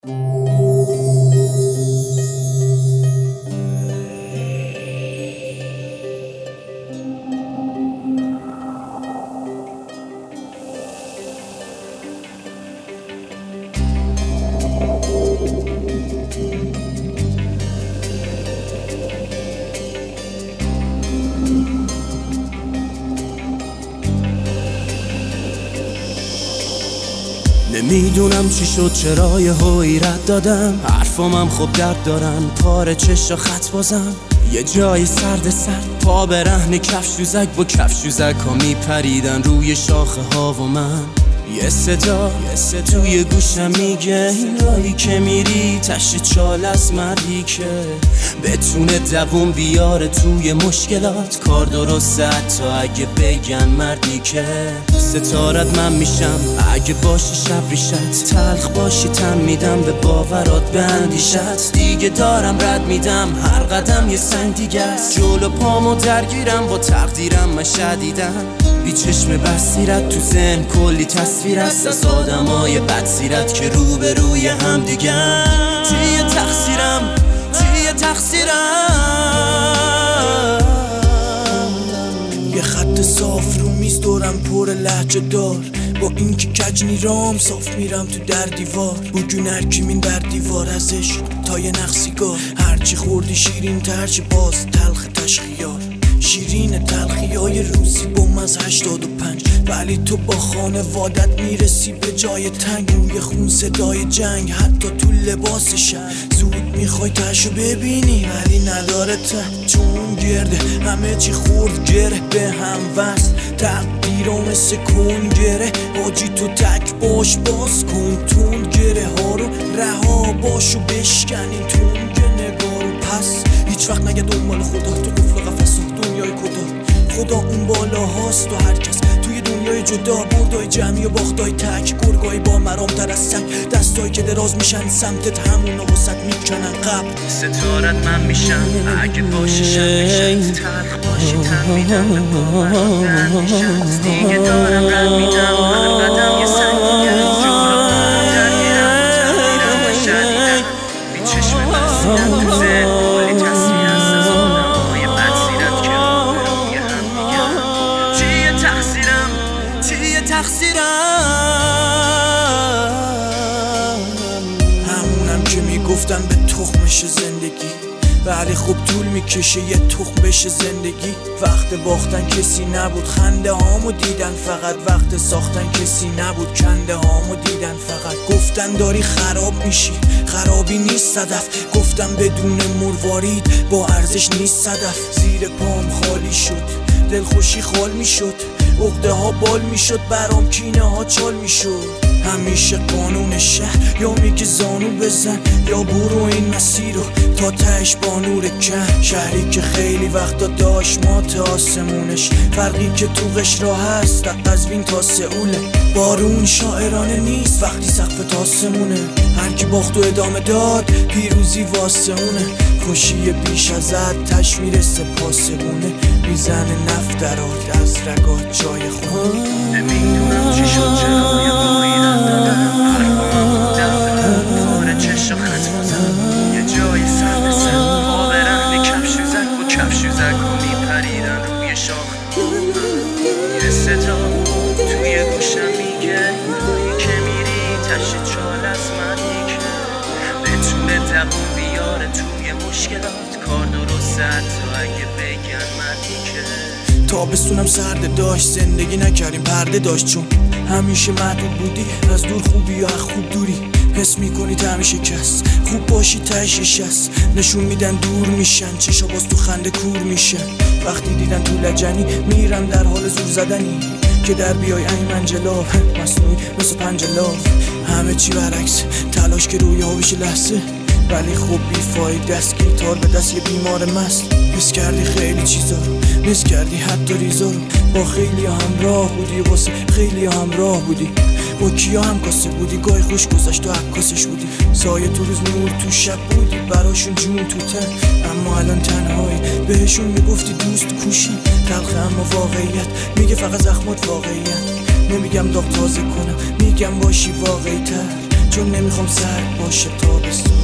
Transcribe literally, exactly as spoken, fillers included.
نمیدونم چی شد چرا یهو ایراد دادم، حرفامم خوب درد دارن، پاره چشا خط بازم، یه جایی سرد سرد پا به رهن کفشوزک با کفشوزک ها میپریدن روی شاخه ها و من یه صدا یه صدا توی گوشم میگه این راهی که میری تش چال از مردی که بتونه دووم بیاره توی مشکلات، کار درسته حتی اگه بگن مردی که ستارت من میشم اگه باشی شب ریشت، تلخ باشی تن میدم به باورات به اندیشت، دیگه دارم رد میدم هر قدم یه سنگ دیگه است، جلو پامو درگیرم با تقدیرم من شدیدم، بی چشم بصیرت تو ذهن کلی تصویر است از آدمای بدسیرت که رو به روی هم دیگه. چیه تقصیرم چیه تقصیرم، یه خط صاف رو میز دورم پر لهجه دار، با این که کج نیرام صاف میرم تو در دیوار، بگون هرکی در دیوار ازش تا یه نقصیگار، هرچی خوردی شیرین ترچی باز تلخ تشخیار، شیرین تلخی های روسی بوم از هشتاد و پنج، ولی تو با خانوادت میرسی به جای تنگ، روی خون صدای جنگ حتی تو لباس شهر، زود میخوای تشو ببینی ولی نداره ته، چون گرده همه چی خورد گره به هم وست، تقدیرم مثل کن گره باجی تو تک باش باز کن تون گره ها رو رها باش و بشکن این تونگ نگاه رو، پس هیچ وقت نگه دنبال خدا تو قفل قفص دنیای کدا، خدا اون بالا هاست و هر کس توی دنیای جدا، بردای جمعی و باختای تک، گرگای با مرام تر از سگ، دستایی که دراز میشن سمتت همونا واسط میکنن قبل، ستارت من میشم اگه باشی شب میشم، تلخ باشی تن میدم به باورات به اندیشت، دیگه دارم رد میدم هر قدم یه سنگ دیگه، جلو پامو درگیرم و تقدیرم من شدیدم، بی چشم بصیرت تو ذهن کلی تصویر است از آدمای بدسیرت که رو به روی هم میگن. چیه تقصیرم چیه تقصیرم، همونم که میگفتن به تخمش زندگی، ولی خوب طول میکشه یه تخم بشه زندگی، وقت باختن کسی نبود خنده هامو دیدن، فقط وقت ساختن کسی نبود کنده هامو دیدن، فقط گفتن داری خراب میشی خرابی نیست صدف، گفتم بدون مروارید با ارزش نیست صدف، زیر پام خالی شد دلخوشی خال میشد، عقده ها بال میشد برام کینه ها چال میشد، همیشه قانون شهر یا میگه زانو بزن یا برو این مسیر رو تا تهش با نور کن، شهری که خیلی وقتا داشت مات آسمونش، فرقی که تو قشرا هست از قزوین تا سئوله، بارون شاعرانه نیست وقتی سقف تاسمونه، هر کی باخت و ادامه داد پیروزی واسه اونه، خوشی بیش از حد تش میرسه پاسبونه، میزنه نفترات از رگات جای خونه. نمیدونم چی شد چرا یه بایی رد دادم، حرفامم درد دارم، پاره چشا خط بازم، یه جایی سرد سرد پا به رهن کفشوزک با کفشوزک ها میپریدن روی شاخ، یه صدا توی گوشم میگه این راهی که میری تش چال از مردی که بتونه دووم بیاره توی مشکلات، کار درسته حتی اگه بگن مردی که تابستونم سرد داشت زندگی نکردیم پرده داشت، چون همیشه محدود بودی از دور خوبی یا خوب دوری، حس میکنی طعم شکست خوب باشی تهش شست، نشون میدن دور میشن چشا باز تو خنده کور میشن، وقتی دیدن تو لجنی میرم در حال زور زدنی که در بیای ایمن جلاب مصنوعی مثل پنجلاف، همه چی برعکس تلاش که روی ها بشه لحظه، ولی خوب بیفاید دست گیتار به دست یه بیمار مست، حس کردی خیلی چیزا رو حس کردی حتی ریزا رو، با خیلی همراه بودی واسه خیلی همراه بودی، با کیا هم کاسه بودی گاهی خوش گذشت و عکاسش بودی، سایه تو روز نور تو شب بودی براشون جون تو تن، اما الان تنهایی بهشون میگفتی دوست کوشن، تلخ اما واقعیت میگه فقط زخمات واقعیت، نمیگم داغ تازه کنم میگم باشی واقعی تر، چون نمیخوام سرد باشه تابستون.